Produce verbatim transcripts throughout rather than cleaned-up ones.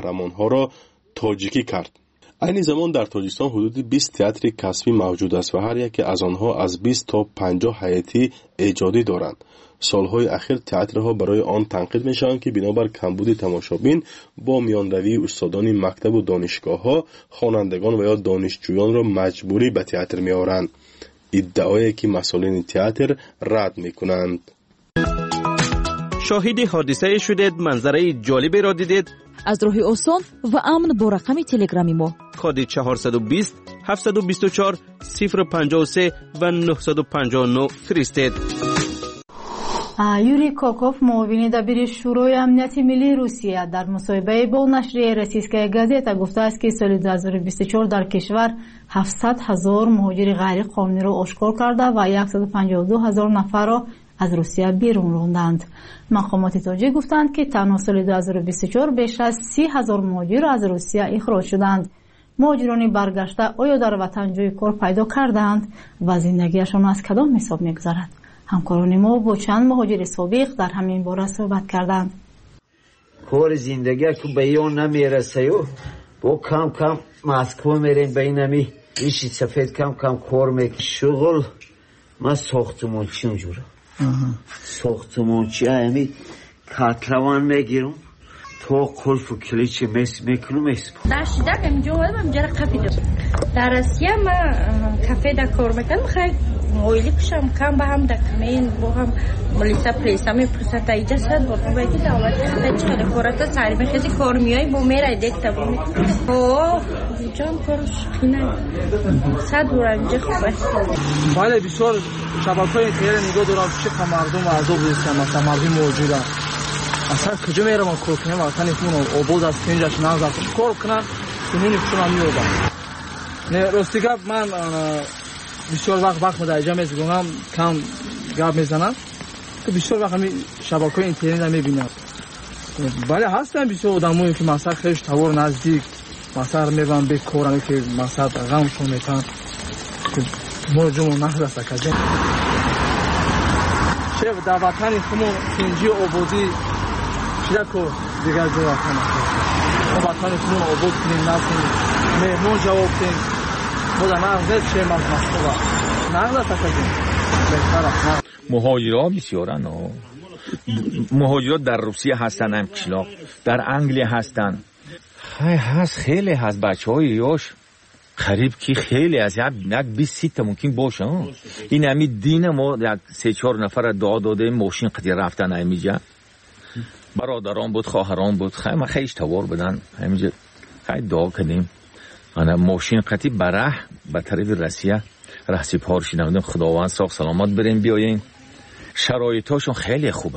قهرمان‌ها را تاجیکی کرد. این زمان در تاجیکستان حدود بیست تئاتر کسبی موجود است و هر یک از آنها از بیست تا پنجاه هیئتی ایجادی دارند. سالهای اخیر تئاترها برای آن تنقید میشوند که بنابر کمبود تماشابین با میانروی استادان مکتب و دانشگاه‌ها خوانندگان و یا دانشجویان را مجبوری به تئاتر میآورند. ادعایی که مسئولین تئاتر رد میکنند. شاهد حادثه شدید، منظره جالبی را دیدید؟ از راه آسان و امن با رقم تلگرامی ما کد چهارصد و بیست هفتصد و بیست و چهار صفر پنجاه و سه و نهصد و پنجاه و نه فرستید. یوری کوکوف معاون دبیر شورای امنیت ملی روسیه در مصاحبه با نشریه روسیسکایا گازета گفته است که سال دو هزار و بیست و چهار در کشور هفتصد هزار مهاجر غیر قانونی را آشکار کرده و صد و پنجاه و دو هزار نفر را از روسیه بیرون راندند. مقامات تاجیک گفتند که تنها سال دو هزار و بیست و چهار بیش از سی هزار مهاجر از روسیه اخراج شدند. مهاجران برگشته آیا در وطن جای کار پیدا کردند و زندگیشان از کدام حساب می‌گذرد؟ همکاران ما با چند مهاجر سابق در همین باره صحبت کردند. کار زندگی که به ایان نمیرسه و با کم کم مسکو میریم به اینمی ریشی سفید کم کم کار میکنم. شغل ما ساختمانچی اونجورا ساختمانچی همی کتلوان میگیرم تا کلف و کلیچه میس میکنم میس در شیدک همینجا اومدم همینجا را کافی دارم. در روسیه ما کافه در کار میکنم. خیلی مویلی کشم کم به هم دکمین با هم ملیسا پلیسا می پرسد ایجا صد با تو باید دعوت چقدر کارتا سری میخیزی کار میای با میره دیکتا با می اوه جان کارش خینه صد بور اینجا خوبه. بله بسیار شبکه‌های خیلی نگاه دارم چه مردم عذاب هستن مثلا مردم موجوده اصلا کجا میرم کار کنم اصلا نمیتونم آباد از اینجاش نازم کار کنم کنونی چون میادم نه راستی گپ من بسیار وقت وقت مدرجه میزنم کم گپ میزنم که بسیار وقت همین شبکه‌های اینترنت میبینم. بله هستن بسیار آدمایی که مثلا خیلی توار نزدیک مثلا میبرن به کارم که مثلا غمشون میتن که موجمون نرسه کجا چه در وطن خمون سنجی آبادی چیده که دیگر جو وطن ما وطن خمون آباد کنیم نکنیم مهمون جواب کنیم ما در نغزه چه مسئله نغزه تکجیم بهتر مهاجرها بسیارن مهاجرات در روسیه هستن هم کشلاق در انگلیه هستن های هست خیلی هست بچه های یاش قریب که خیلی از یک بیست سی تا ممکن باشه این همی دین ما یک سه چهار نفر دعا داده ماشین قدی رفتن همیجا برادران بود خواهران بود خیلی ما خیلیش توار بدن همیجا خیلی دعا کنیم انا ماشین قدی بره به طرف روسیه رهسی پارشی نمودیم خداوند ساق سلامت بریم بیاییم شرایطاشون خیلی خوبه.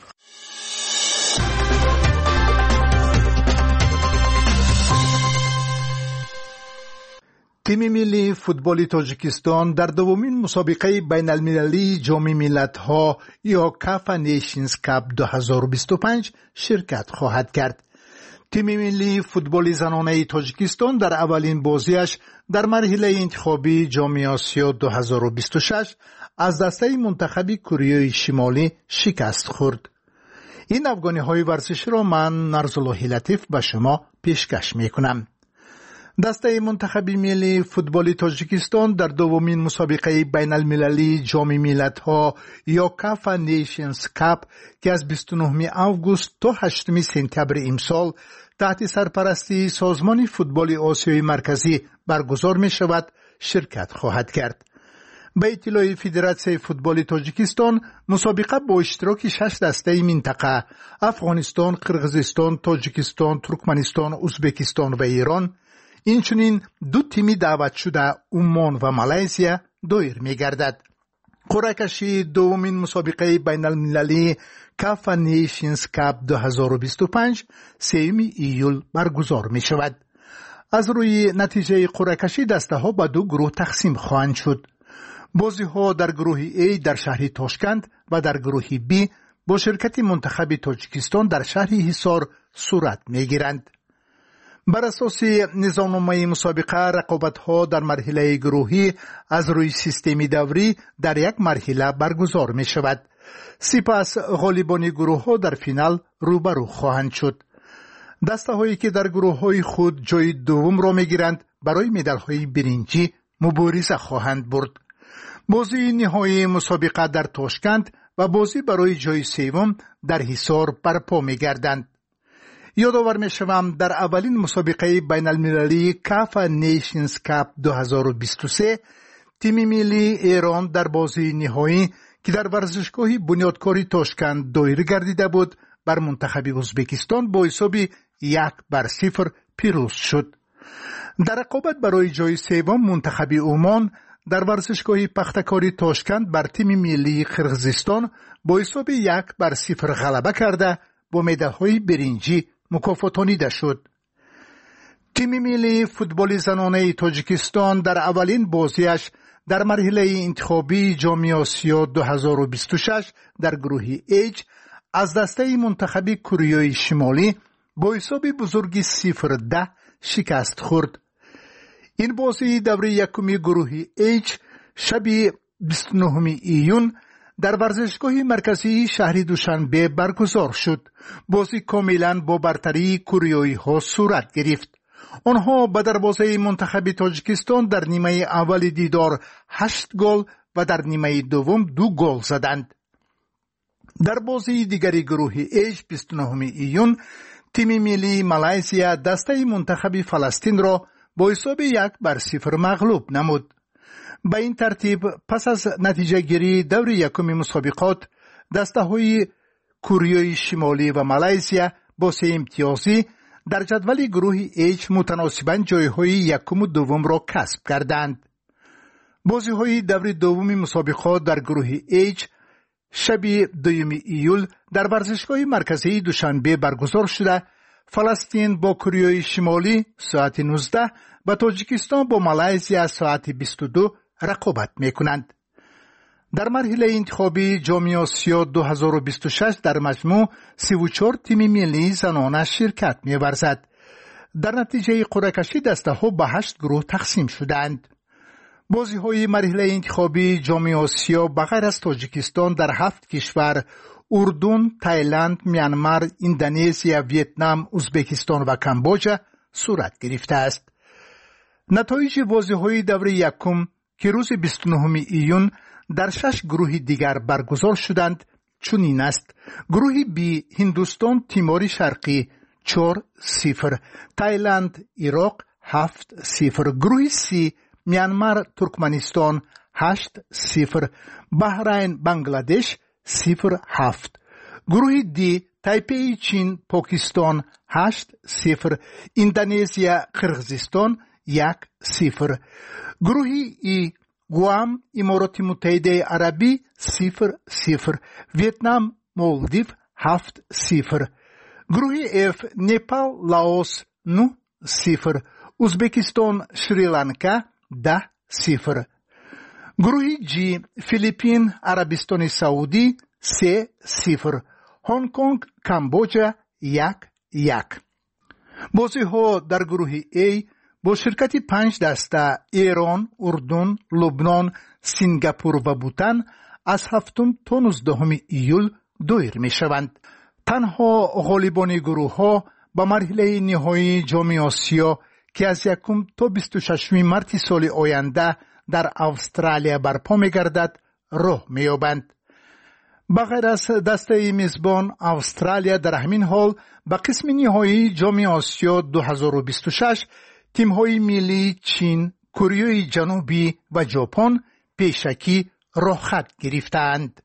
تیم ملی فوتبال تاجیکستان در دومین مسابقه بین المللی جام ملت‌ها یا کاف نیشنز کاپ دو هزار و بیست و پنج شرکت خواهد کرد. تیم ملی فوتبال زنانه تاجیکستان در اولین بازیش در مرحله انتخابی جام آسیا دو هزار و بیست و شش از دسته منتخب کره شمالی شکست خورد. این افغانی‌های ورزشی را من نرزالله لطیف به شما پیشکش می‌کنم. دسته منتخب ملی فوتبال تاجیکستان در دومین مسابقه بین المللی جام ملت‌ها یا کاف نیشنز کاپ که از بیست و نهم آگوست تا هشتم سپتامبر امسال تحت سرپرستی سازمان فوتبال آسیای مرکزی برگزار می شود شرکت خواهد کرد. به اطلاع فدراسیون فوتبال تاجیکستان مسابقه با اشتراک شش دسته منطقه افغانستان، قرغیزستان، تاجیکستان، ترکمنستان، ازبکستان و ایران اینچنین دو تیمی دعوت شده عمان و مالزیا دایر می گردد. قرعه کشی دومین مسابقه بین المللی کاف نیشنز کاپ دو هزار و بیست و پنج سوم ایول برگزار می شود. از روی نتیجه قرعه کشی دسته ها به دو گروه تقسیم خواهند شد. بازی ها در گروه A در شهر تاشکند و در گروه B با شرکت منتخب تاجیکستان در شهر حصار صورت می گیرند. بر اساس نظامنامه مسابقه رقابت ها در مرحله گروهی از روی سیستم دوری در یک مرحله برگزار می شود. سپس غالبان گروه ها در فینال روبرو خواهند شد. دسته هایی که در گروه های خود جای دوم را می گیرند برای مدال های برنجی مبارزه خواهند برد. بازی نهایی مسابقه در تاشکند و بازی برای جای سوم در حصار برپا می گردند. یادآور می شوم در اولین مسابقه بین المللی کاف نیشنز کاپ دو هزار و بیست و سه تیم ملی ایران در بازی نهایی که در ورزشگاه بنیادکاری تاشکند دایر گردیده بود بر منتخب ازبکستان با حساب یک بر صفر پیروز شد. در رقابت برای جای سوم منتخب عمان در ورزشگاه پختکاری تاشکند بر تیم ملی قرقیزستان با حساب یک بر صفر غلبه کرده با مدال‌های برنجی مکافاتانیده شد. تیم ملی فوتبال زنانه تاجیکستان در اولین بازیش در مرحله انتخابی جام آسیا دو هزار و بیست و شش در گروه ایچ از دسته منتخب کره شمالی با حساب بزرگی صفر ده شکست خورد. این بازی دوره یکمی گروه ایچ شب بیست و نهم ایون در ورزشگاه مرکزی شهر دوشنبه برگزار شد. بازی کاملا با برتری کره ها صورت گرفت. آنها به دروازه منتخب تاجیکستان در نیمه اول دیدار هشت گل و در نیمه دوم دو گل زدند. در بازی دیگری گروه ایچ بیست و نهم ایون تیم ملی مالایزیا دسته منتخب فلسطین را با حساب یک بر صفر مغلوب نمود. به این ترتیب پس از نتیجه گیری دور یکم مسابقات دسته های کره شمالی و مالایزیا با سه امتیازی در جدول گروه ایچ متناسباً جایهای یکم و دوم را کسب کردند. بازی های دور دوم مسابقات در گروه ایچ شب دوم ایول در ورزشگاه مرکزی دوشنبه برگزار شده. فلسطین با کره شمالی ساعت نوزده و تاجیکستان با مالایزیا ساعت بیست و دو رقابت میکنند. در مرحله انتخابی جام آسیا دو هزار و بیست و شش در مجموع سی و چهار تیم ملی زنانه شرکت می‌ورزد. در نتیجه قرعه کشی دسته ها به هشت گروه تقسیم شدند. بازی های مرحله انتخابی جام آسیا بغیر از تاجیکستان در هفت کشور اردن، تایلند، میانمار، اندونزیا، ویتنام، ازبکستان و کامبوجا صورت گرفته است. نتایج بازی های دوره یکم که روز بیست و نهم ایون در شش گروه دیگر برگزار شدند چنین است: گروه بی هندوستان تیمور شرقی چهار صفر، تایلند عراق هفت صفر، گروه سی میانمار ترکمنستان هشت صفر، بحرین بنگلادش صفر هفت، گروه دی تایپی چین پاکستان هشت صفر، اندونزیا قرقیزستان یک صفر، گروه ای گوام امارات متحده عربی صفر صفر، ویتنام مالدیو هفت صفر، گروه اف نپال لاوس نه صفر، ازبکستان شریلانکا ده صفر، گروه جی فیلیپین عربستان سعودی سه صفر، هنگ کنگ کامبوجا یک یک. بازی ها در گروه ای با شرکت پنج دسته ایران، اردن، لبنان، سینگاپور و بوتان از هفتم تا نوزدهم ایول دایر می شوند. تنها غالبان گروه ها به مرحله نهایی جام آسیا که از یکم تا بیست و ششم مارس سال آینده در استرالیا برپا می گردد راه می یابند. بغیر از دسته میزبان استرالیا در همین حال به قسم نهایی جام آسیا دو هزار و بیست و شش تیم‌های ملی چین، کره جنوبی و ژاپن پیشکی راه خط گرفتند.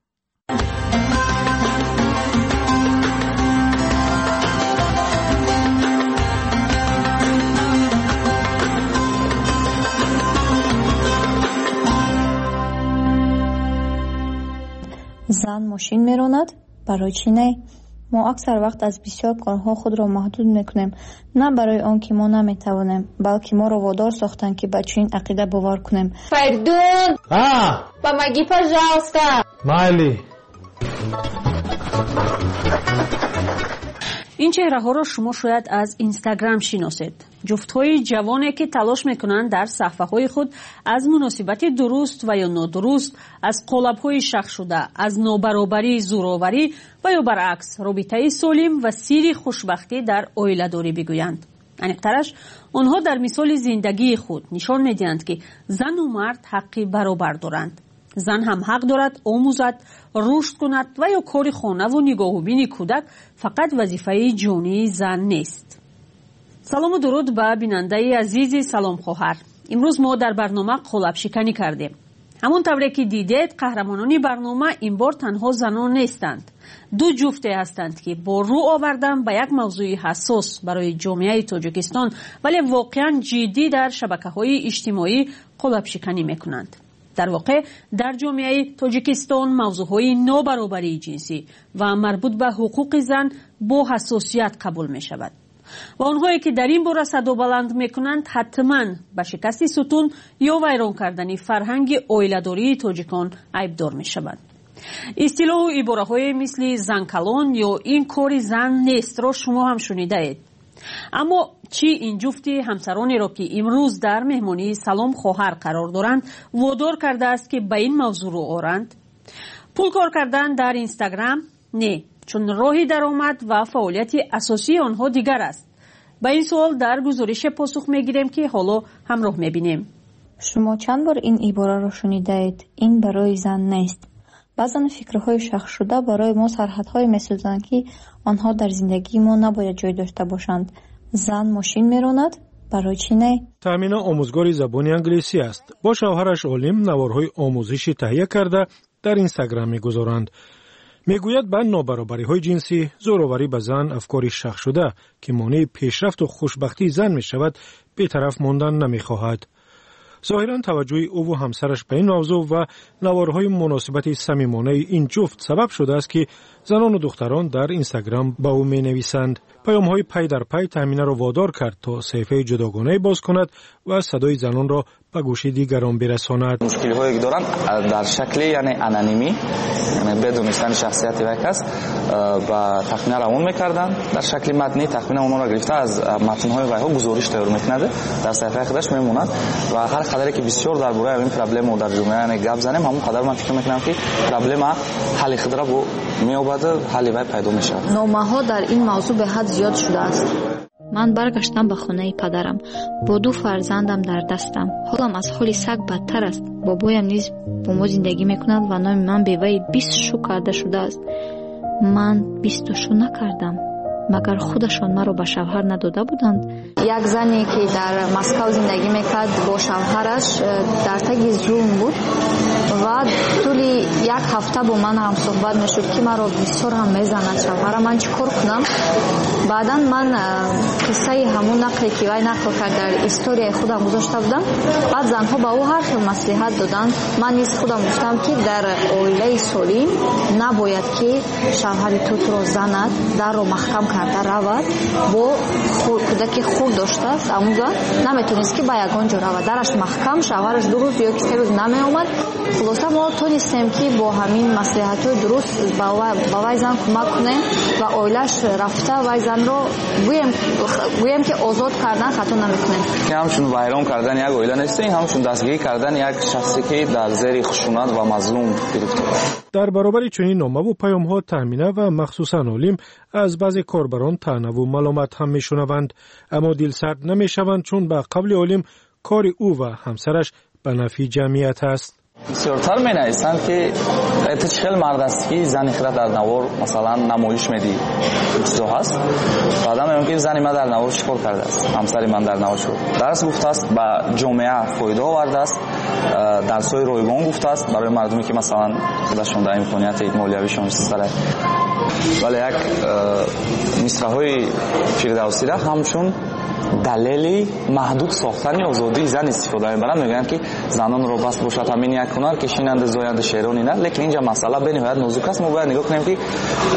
زن ماشین میراند؟ برای چی نه؟ ما اکثر وقت از بسیار کارها خود را محدود میکنیم، نه برای آن که ما نمیتوانیم، بلکه ما را وادار ساختند که به چنین عقیده باور کنیم. Perdón. Ah. Помоги, пожалуйста. Майли. این چهره ها را شما شاید از اینستاگرام شناسید. جفت های جوانی که تلاش میکنند در صفحه های خود از مناسبت درست و یا نادرست، از قالب های شخص شده، از نابرابری، زورآوری و یا برعکس رابطه سالم و سیر خوشبختی در عائله داری بگویند. انیقترش آنها در مثال زندگی خود نشان میدهند که زن و مرد حقی برابر دارند. زن هم حق دارد آموزد، رشد کند و یا کار خانه و نگاه و بین کودک فقط وظیفه جانی زن نیست. سلام و درود به بیننده عزیز سلام خواهر. امروز ما در برنامه قالب شکنی کردیم. همون طوری که دیدید قهرمانان برنامه این بار تنها زنان نیستند. دو جفته هستند که با رو آوردن به یک موضوع حساس برای جامعه تاجیکستان ولی واقعا جدی در شبکه‌های اجتماعی قالب شکنی میکنند. در واقع در جامعه تاجیکستان موضوعهای نابرابری جنسی و مربوط به حقوق زن با حساسیت قبول می شود و آنهایی که در این باره صدا بلند می کنند حتما به شکست ستون یا ویران کردن فرهنگ عائله‌داری تاجیکان عیبدار می شوند. اصطلاح و عباره های مثل زن کلان یا این کار زن نیست را شما هم شنیده اید. اما چی این جفتی همسرانی را که امروز در مهمانی سلام خواهر قرار دارند وادار کرده است که به این موضوع رو آرند؟ پول کار کردن در اینستاگرام؟ نه، چون راهی درآمد و فعالیت اساسی آنها دیگر است. به این سوال در گزارش پاسخ میگیریم که حالا همراه میبینیم. شما چند بار این عباره را شنیده اید؟ این برای زن نیست. بعضن فکرهای شخص شده برای ما سرحدهای می‌سازند که آنها در زندگی ما نباید جای داشته باشند. زن ماشین می‌راند، برای چی نه؟ تامینه آموزگار زبان انگلیسی است. با شوهرش عالم نوارهای آموزشی تهیه کرده در اینستاگرام می‌گذارند. میگوید به نابرابری‌های جنسی، زورآوری به زن افکاری شخص شده که مانع پیشرفت و خوشبختی زن می‌شود، بی‌طرف ماندن نمی‌خواهد. ظاهراً توجه او و همسرش به این موضوع و نوارهای مناسبت صمیمانه این جفت سبب شده است که زنان و دختران در اینستاگرام به او می نویسند. پیام‌های پی در پی تامینه را وادار کرد تا صفحه جداگانه باز کند و صدای زنان را به گوش دیگران برساند. مشکلی هایی که دارند در شکل یعنی انانیمی، یعنی بدون داشتن شخصیت یک کس و تخمینه را اون میکردن در شکل متنی. تخمینه اون را گرفته از متن‌های ویها گزارش تیار میکنه، در صفحه خودش میموند و هر قدری که بسیار درباره این پرابلم در جامعه یعنی گپ زنیم، همون قدر من فکر میکنم که پرابلم حل خود را با میابد حل وی پیدا میشه. نامه‌ها در این موضوع به حد زیاد شده است. من برگشتم به خانه پدرم با دو فرزندم در دستم. حالم از حال سگ بدتر است. بابایم نیز با ما زندگی میکند و نام من بیوه بیست شو کرده شده است. من بیست شو نکردم. مگر خودشان مرا به شوهر نداده بودند؟ یک زنی که در مسکو زندگی میکرد با شوهرش در تگ ظلم بود و طولی یک هفته با من هم صحبت میشد که مرا بسیار هم میزند شوهرم. من چیکار کنم؟ بعدا من قصه همون نقلی که وی نقل کرد در استوری خودم گذاشته بودم. بعد زنها با او هر خیل مصلحت دادن. من نیز خودم گفتم که در عائله سالم نباید که شوهر تو تو را زند، در رو محکم کرده رود، با کودک خود داشته است اموزا نمیتونست که با یگان جا رود، درش محکم، شوهرش دو روز یا سه روز نمی آمد. خلاصه ما تونستیم که با همین مصلحت‌های درست با وی زن کمک کنیم و عائله‌اش رفته وی زن رو گویم گویم که آزاد کردن خطا نمیکنیم. که همشون ویران کردن یک عائله نیست، همشون دستگیری کردن یک شخصی که در زیر خشونت و مظلوم گرفته است. در برابر چنین نامه و پیام‌ها تامینه و مخصوصاً عالم از بعضی کاربران طعنه و ملامت هم میشنوند، اما دلسرد نمیشوند چون به قبل عالم کار او و همسرش به نفع جمعیت است. بسیارتر می نویسند که ایت چخیل مرد است که زنی خود در نوار مثلا نمایش میدی چیزا هست. بعدا میگم که زنی من در نوار چیکار کرده است، همسری من در نوار شد درس گفته است، به جامعه فایده آورده است، درسای رایگان گفته است برای مردمی که مثلا خودشون در امکانیت مالیویشون سره. ولی یک مصرع‌های فردوسی را همچون دلیلی محدود ساختن آزادی زن استفاده می‌برند. میگن که занонро бас бошад ҳамин як ҳунар кишинанду зоянду шерони нар. Лекин инҷа масъала бениҳоят нозук аст. Мо бояд нигоҳ кунем ки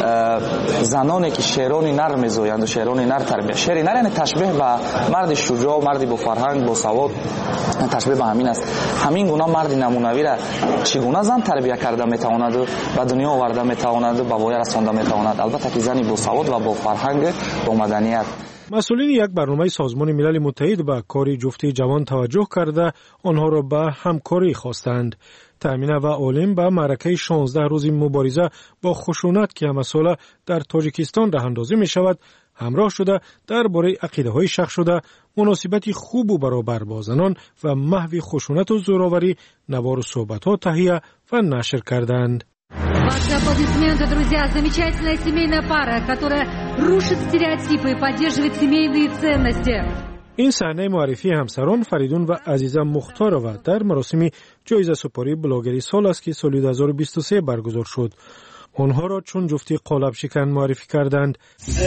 заноне ки шерони нар мезоянду шерони нар тарбия. Шери нар яъне ташбеҳ ба марди шуҷоъ, марди бо фарҳанг, бо савод, ташбеҳ ба ҳамин аст. ҳамин гуна марди намунавира чӣ гуна зан тарбия карда метавонаду ба дунё оварда метавонаду ба воя расонда метавонад? Албатта ки зани бо савод ва бо фарҳанг, бо маданият. масъулини як барномаи созмони милали муттаҳид ба кори ҷуфти ҷавон таваҷҷӯҳ карда онҳоро ба ҳамкорӣ хостанд. таъмина ва олим ба маъракаи шонздаҳ рӯзи мубориза бо хушунат ки ҳамасола дар тоҷикистон раҳандозӣ мешавад ҳамроҳ шуда дар бораи ақидаҳои шахшуда, муносибати хубу баробар бо занон ва маҳви хушунату зӯроварӣ навору суҳбатҳо таҳия ва нашр карданд. Ваши аплодисменты, друзья. Замечательная семейная пара, которая рушит стереотипы и поддерживает семейные ценности. این صحنه معرفی همسران فریدون و عزیزه مختارова در مراسم جایزه سپاری بلاگری سال است که سال دو هزار و بیست و سه برگزار شد. آنها را چون جفتی قالب شکن معرفی کردند.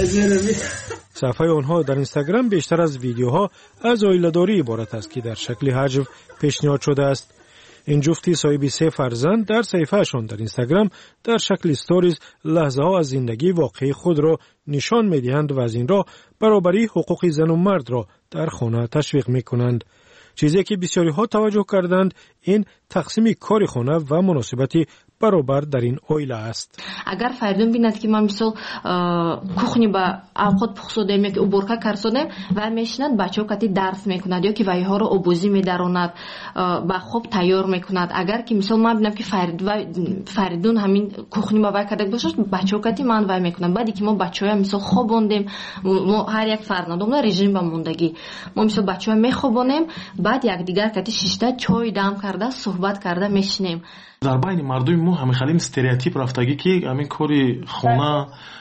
صفحه آنها در اینستاگرام بیشتر از ویدیوها از عائله‌داری عبارت است که در شکل حجو پیشنهاد شده است. این جفتی صاحب سه فرزند در صفحه‌شان در اینستاگرام در شکل استوریز لحظه ها از زندگی واقعی خود را نشان می‌دهند و از این راه برابری حقوق زن و مرد را در خانه تشویق می‌کنند. چیزی که بسیاری ها توجه کردند این تقسیم کار خانه و مناسبتی برابر در این عائله است. اگر فریدون بیند که من مثلا کухни با اوقات پخسودم یا که уборка کردم و میشنند بچه‌ها کتی درس میکند یا که وایها رو آبوزی میداروند با خوب تیار میکند. اگر که مثلا من ببینم که فرید و فریدون همین کухни با وای کرده باشه بچه‌ها کتی من وای میکنند. بعدی که ما بچه‌ها مثلا خوابوندیم ما هر یک فرزندمون رژیم با موندگی ما مثلا بچه‌ها میخوابونیم بعد یک دیگر کتی شیشته چای دم کرده صحبت کرده میشنیم. дар байни мардуми мо ҳамихалим стереотип рафтагӣ ки ҳамин кори хона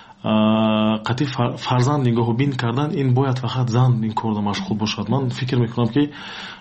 қатъи фарзанд нигоҳубин кардан ин бояд фақат зан ин корда машғул бошад. ман фикр мекунам ки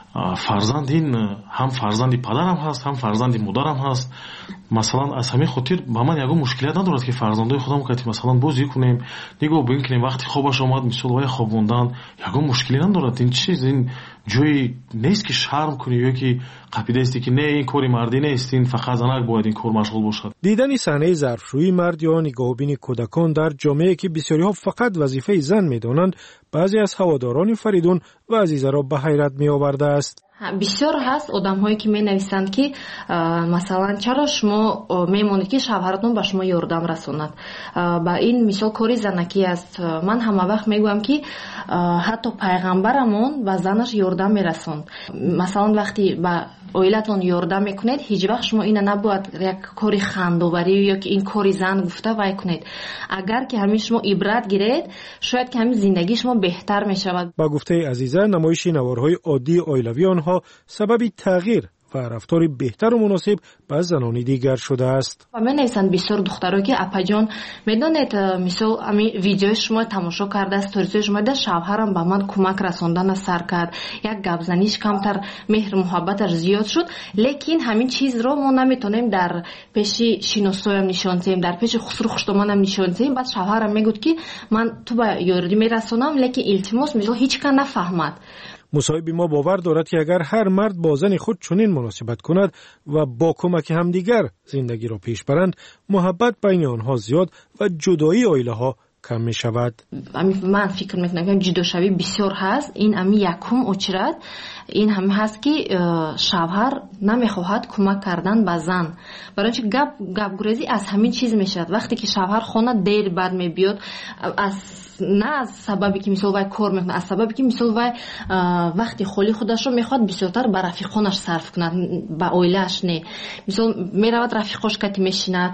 фарзанд ин ҳам фарзанди падарам ҳаст ҳам фарзанди модарам ҳаст. масалан аз ҳамин хотир ба ман ягон мушкилият надорад ки фарзандои худам кати масалан бозӣ кунем нигоҳ бин кунем вақти хобаш омад мисол вай хобондан ягон мушкилӣ надорад. ин чиз ин ҷои нест ки шарм кунӣ ё ки қапидасти ки не ин кори мардӣ нест ин фақат занак бояд ин кор машғул бошад. дидани саҳнаи зарфшӯии мард ё нигоҳубини кӯдакон дар ҷомеае ки бисёриҳо фақат вазифаи зан медонанд баъзе аз ҳаводорони Фаридун ва Азизаро ба ҳайрат меовардааст. бисёр ҳаст одамҳое ки менависанд ки масалан чаро шумо мемонед ки шавҳаратон ба шумо ёрдам расонад. ба ин мисол кори занакӣ аст. ман ҳама вақт мегӯям ки ҳатто пайғамбарамон ба занаш ёрдам мерасонд. масалан вақти ба оилатон ёрдам мекунед ҳеҷ вақт шумо ина набояд як кори хандоварӣ ё ки ин кори зан гуфта вай кунед. агар ки ҳамин шумо ибрат гиред шояд ки ҳамин зиндагии шумо беҳтар мешавад. ба гуфтаи Азиза намоиши наворҳои оддии оилавии онҳо сабаби тағйир ва рафтори беҳтару муносиб ба занони дигар шудааст. ва менависанд бисёр духтаро ки апаҷон медонед мисол ами видеои шумо тамошо карда сторизои шумо да шавҳарам ба ман кӯмак расондана сар кард як гапзаниш камтар меҳру муҳаббаташ зиёд шуд. лекин ҳамин чизро мо наметонем дар пеши шиносоям нишон диҳем дар пеши хусру хуштоманам нишон диҳем. баъд шавҳарам мегӯд ки ман ту ба ёрӣ мерасонам лекин илтимос мисол ҳеҷ кан нафаҳмад. مصاحب ما باور دارد که اگر هر مرد با زن خود چنین مناسبت کند و با کمک همدیگر زندگی را پیش برند محبت بین آنها زیاد و جدایی عائله ها کم می شود. من فکر میکنم که جداشوی بسیار هست. این امی یکم اچرد این هم هست که شوهر نمیخواهد کمک کردن به زن. برای اینکه گپ گپ گریزی از همین چیز میشد. وقتی که شوهر خانه دیر بعد میبیاد از نه از سببی که مثلا وای کار میکنه از سببی که مثلا وای وقتی خالی خودش رو میخواد بسیارتر به رفیقانش صرف کنه به عائله‌اش نه. مثلا میرود رفیقاش کتی میشیند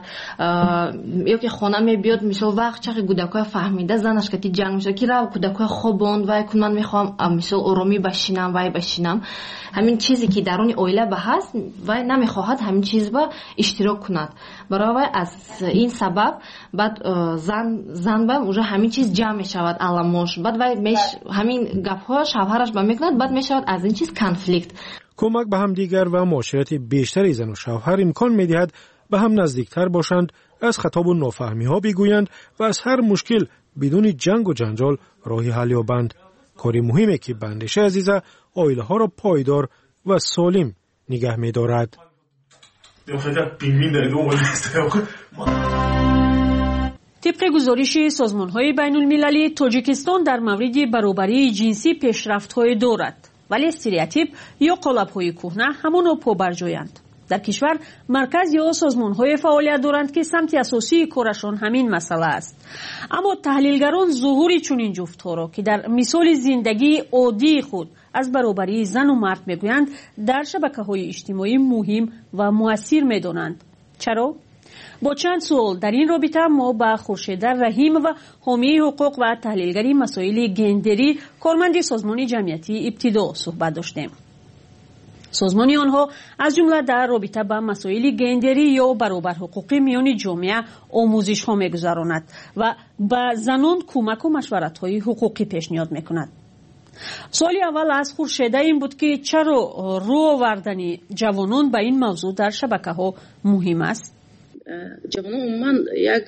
یا که خانه میبیاد مثلا وقت چقدر کودکای فهمیده زنش کتی جنگ میشه که رو کودکای خوابوند وای کن من میخوام مثلا آرامی بشینم وای بشینم. همین چیزی که درون عائله به هست وای نمیخواهد همین چیز با اشتراک کند. برای از این سبب بعد زن زن با اونجا همین چیز جمع میشود علامش بعد وای میش همین گپ‌ها شوهرش با میکند بعد میشود از این چیز کانفلیکت. کمک به هم دیگر و معاشرت بیشتری زن و شوهر امکان میدهد به هم نزدیکتر باشند، از خطاب و نافهمی ها بگویند و از هر مشکل بدون جنگ و جنجال راهی حل یابند. کاری مهمه که به اندیشه عزیزه عائله ها را پایدار و سالم نگه می دارد. طبق گزارش سازمان‌های بین‌المللی، تاجیکستان در مورد برابری جنسی پیشرفت‌های دارد، ولی استریوتیپ یا قالب‌های کهنه همانا پابرجایند. در کشور مرکز یا سازمان‌های فعالیت دارند که سمت اساسی کارشان همین مسئله است. اما تحلیلگران ظهور چنین جفت‌ها را که در مثال زندگی عادی خود از برابری زن و مرد میگویند، در شبکه‌های اجتماعی مهم و مؤثر می‌دانند. چرا؟ با چند سوال در این رابطه ما با خورشید رحیم و حامی حقوق و تحلیلگری مسائل گندری کارمند سازمان جمعیتی ابتدا صحبت داشتیم. سازمان آنها از جمله در رابطه با مسائل گندری یا برابر حقوقی میان جامعه آموزش ها میگذراند و به زنان کمک و مشورت های حقوقی پیشنهاد میکند. سوالی اول از خورشید این بود که چرا رو آوردن جوانان به این موضوع در شبکه ها مهم است؟ جوانان عموما یک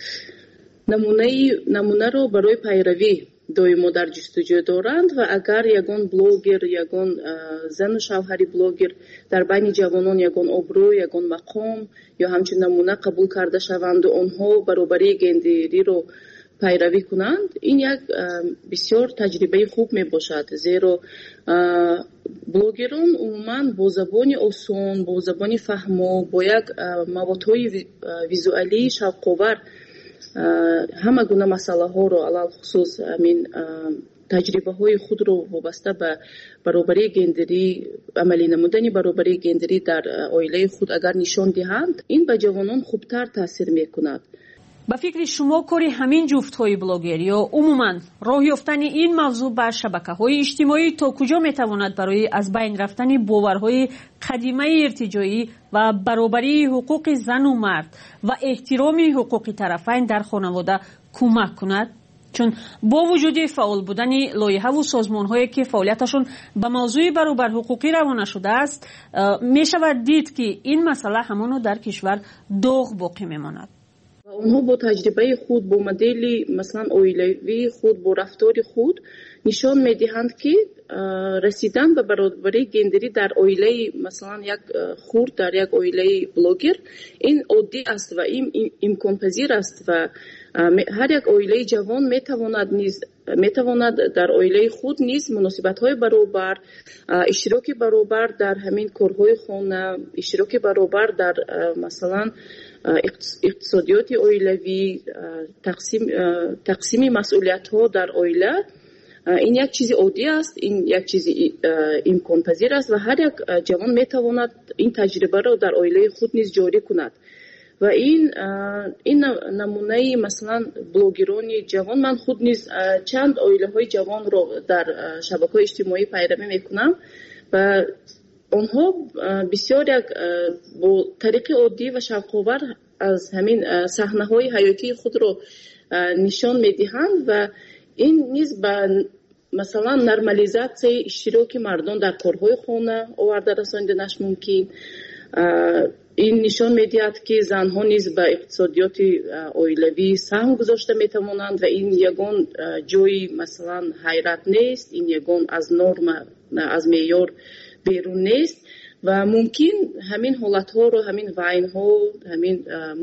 نمونه نمونه رو برای پیروی دویمو در جستجو دارند و اگر یگان بلوگر یگان زن و شوهری بلوگر در بین جوانان یگان ابرو یگان مقام یا همچنین نمونه قبول کرده شوند و آنها برابری گندری رو پیروی کنند، این یک بسیار تجربه خوب می باشد، زیرا بلوگران عموما با زبان آسان، با زبان فهمو، با یک موادهای ویزوالی شوق‌آور همه گونه مسئله ها رو علال خصوص همین تجربه های خود رو وابسته به برابری گندری، عملی نمودن برابری گندری در عائله خود اگر نشان دهند، این به جوانان خوبتر تاثیر میکند. به فکر شما کاری همین جفت های بلاگر یا عموما راه یافتن این موضوع بر شبکه های اجتماعی تا کجا میتواند برای از بین رفتن باورهای قدیمه ارتجاعی و برابری حقوق زن و مرد و احترام حقوق طرفین در خانواده کمک کند؟ چون با وجود فعال بودن لایحه و سازمان‌هایی که فعالیتشون به موضوع برابر حقوقی روانه شده است، می شود دید که این مسئله همانو در کشور داغ باقی میماند. اونها با تجربه خود، با مدل مثلا عائلوی خود، با رفتار خود نشان میدهند که رسیدن به برابری گندری در عائله مثلا یک خورد، در یک عائله بلوگر، این عادی است و این امکان پذیر است و هر یک عائله جوان میتواند نیز میتواند در عائله خود نیز مناسبت‌های برابر، اشتراک برابر در همین کارهای خانه، اشتراک برابر در مثلا اقتصادیات عائلوی، تقسیم تقسیم مسئولیت‌ها در عائله، این یک چیز عادی است، این یک چیز امکان پذیر است و هر یک جوان میتواند این تجربه را در عائله خود نیز جاری کند. و این این نمونه مثلا بلوگران جوان، من خود نیز چند عائله های جوان رو در شبکه‌های اجتماعی پیروی میکنم و آنها بسیار یک با طریق عادی و شوق‌آور از همین صحنه‌های حیاتی خود رو نشان میدهند و این نیز به مثلا نرمالیزاسیون اشتراک مردان در کارهای خانه آورده رساندنش ممکن. این نشان میدهد که زنها نیز به اقتصادیات عائلوی سهم گذاشته میتوانند و این یگان جای مثلا حیرت نیست، این یگان از نرم از معیار بیرون نیست و ممکن همین حالت ها رو، همین وین ها، همین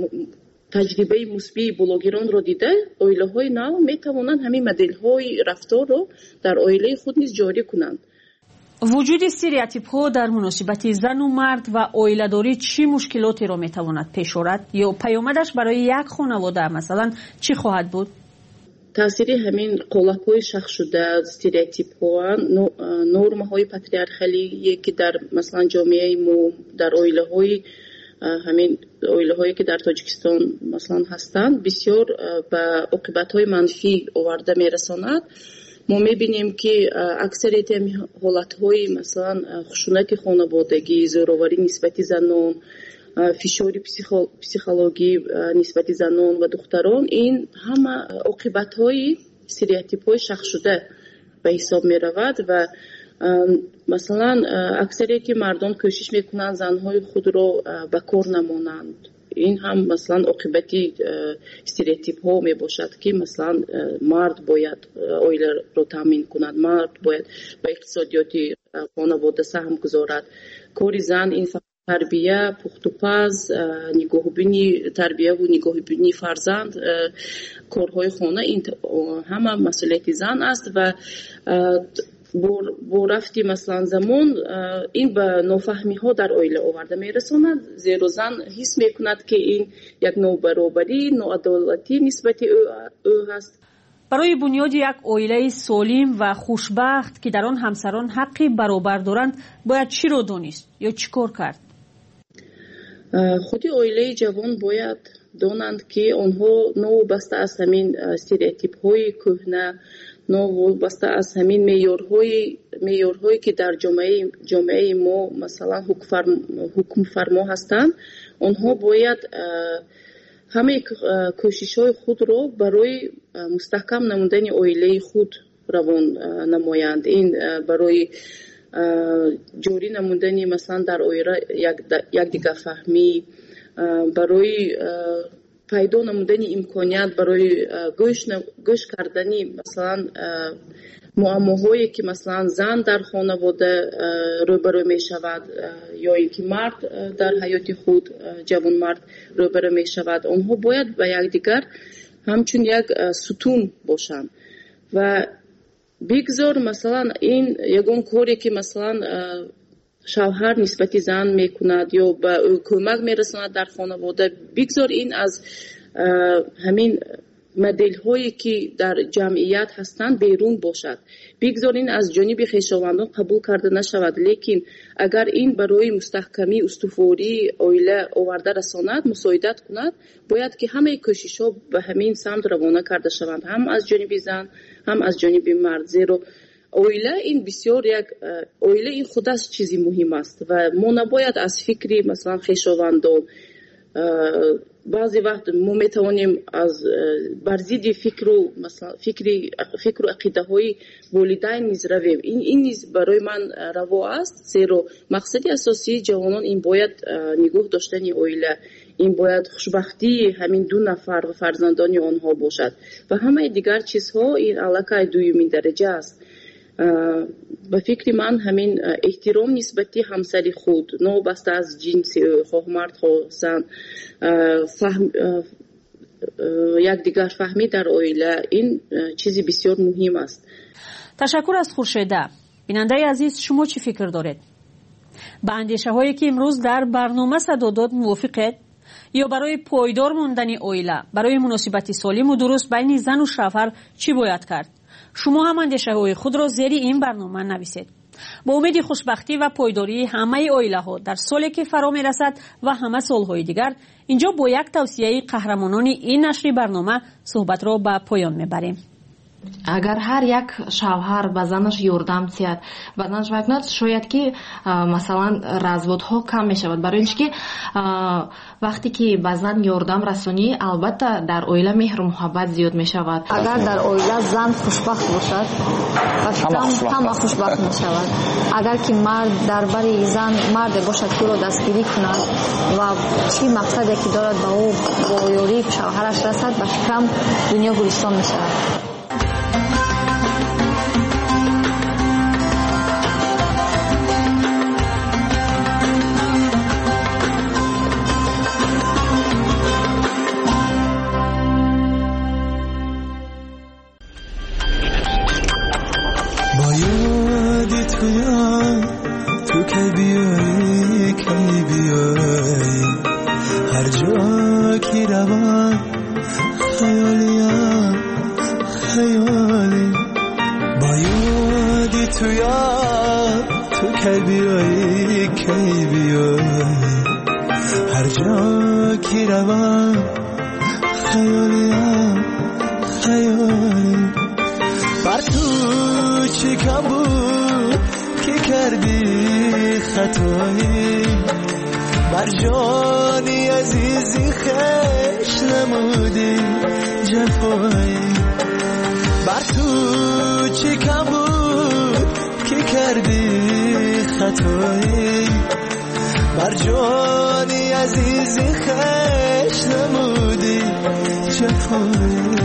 تجربه مثبت بلوگران رو دیده عائله های نو میتوانند همین مدل های رفتار رو در عائله خود نیز جاری کنند. وجود استریوتیپ ها در مناسبت زن و مرد و عائله داری چی مشکلاتی را میتواند پیش آورد یا پیامدش برای یک خانواده مثلا چی خواهد بود؟ تاثیر همین قالب های شخص شده، استریوتیپ ها، نرم های پاتریارخالی که در مثلا جامعه ما، در عائله های همین عائله هایی که در تاجیکستان مثلا هستند بسیار به عاقبت های منفی آورده میرساند. ما میبینیم که اکثریت حالت های مثلا خشونت خانوادگی، زوراوری نسبت زنان، فشار پسیخولوژی نسبت زنان و دختران، این همه عاقبت های استریوتیپ های شخص شده به حساب می رود و مثلا اکثریت مردم کوشش میکنند زنهای خود را به کار نمانند. این هم مثلا عاقبتی استریوتیپ ها می باشد که مثلا مرد باید اویله رو تامین کند، مرد باید به اقتصادیات خانواده سهم گذارد. کاری زن این تربیه، پخت و پز، نگاهبینی تربیه و نگاهبینی فرزند، کارهای خانه، این همه مسئولیت زن است و با رفتی مثلا زمان این به نافهمی ها در عائله آورده می رساند، زیرا زن حس می کند که این یک نابرابری، ناعدالتی نسبت او هست. برای بنیاد یک عائله سالم و خوشبخت که در آن همسران حقی برابر دارند باید چی رو دانست یا چی کار کرد؟ خودی عائله جوان باید دانند که آنها نوابسته از همین استریوتیپ های کهنه، نوابسته از همین معیارهای معیارهایی که در جامعه جامعه ما مثلا حکم فرما هستند، آنها باید همه کوشش‌های خود را برای مستحکم نمودن عائله خود روان نمایند. این برای جوری نمودن مثلا در عائله یک دیگر فهمی، برای پیدا نمودن امکانیت برای گوش گوش کردنی مثلا معماهایی که مثلا زن در خانواده روبرو می شود یا اینکه مرد در حیات خود جوان مرد روبرو می شود، آنها باید به یکدیگر همچون یک ستون باشند و بگذار مثلا این یگان کاری که مثلا شوهر نسبت زن میکند یا به کمک میرساند در خانواده، بگذار این از همین مدل هایی که در جمعیت هستند بیرون باشد، بگذار این از جانب خویشاوندان قبول کرده نشود. لیکن اگر این برای مستحکمی استواری عائله آورده رساند، مساعدت کند، باید که همه کوشش ها به همین سمت روانه کرده شوند، هم از جانب زن هم از جانب مرد. زیرا عائله این بسیار یک عائله این خودش چیزی مهم است و ما نباید از فکری مثلا خویشاوندان بعضی وقت ما میتوانیم از برزید فکر و مثلا فکری فکر و عقیده های والدین نیز رویم. این این نیز برای من روا است، زیرا مقصد اساسی جوانان این باید نگاه داشتن عائله، این باید خوشبختی همین دو نفر و فرزندان آنها باشد و همه دیگر چیزها این علاقه دومین درجه است. به فکر من همین احترام نسبتی همسری خود، نوبسته از جنس خواه مرد خواه زن، فهم یک دیگر فهمی در عائله، این چیزی بسیار مهم است. تشکر از خورشیده. بیننده عزیز، شما چی فکر دارید؟ به اندیشه هایی که امروز در برنامه صدا داد موافقید؟ یا برای پایدار موندن عائله، برای مناسبت سالم و درست بین زن و شوهر چی باید کرد؟ شما هم اندیشه های خود را زیر این برنامه نویسید. با امید خوشبختی و پایداری همه عائله ها در سالی که فرا می رسد و همه سالهای دیگر، اینجا با یک توصیه قهرمانان این نشر برنامه صحبت را به پایان می بریم. اگر هر یک شوهر به زنش یاردم تید و زنش بکند، شاید که مثلا разводها کم می شود، برای اینکه وقتی که به زن یاردم رسانی البته در عائله مهر و محبت زیاد می شود. اگر در عائله زن خوشبخت باشد و همه خوشبخت می شود. اگر که مرد در بری زن مرد باشد که را دستگیری کند و چی مقصدی که دارد به او با یاری شوهرش رسد، به فکرم دنیا گلستان می شود. بر جانی عزیز خش نمودی جفایی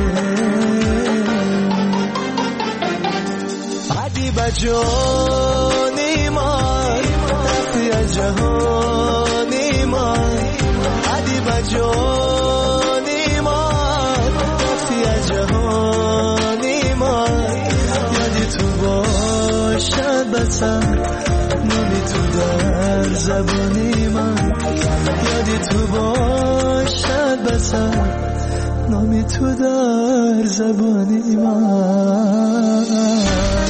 عدی با جانی من رفتی از جهانی من عدی با جانی من رفتی از جهانی من یادی تو باشد بسر نامی تو در زبانی من یادی تو باشد بسر نامی تو در زبانی من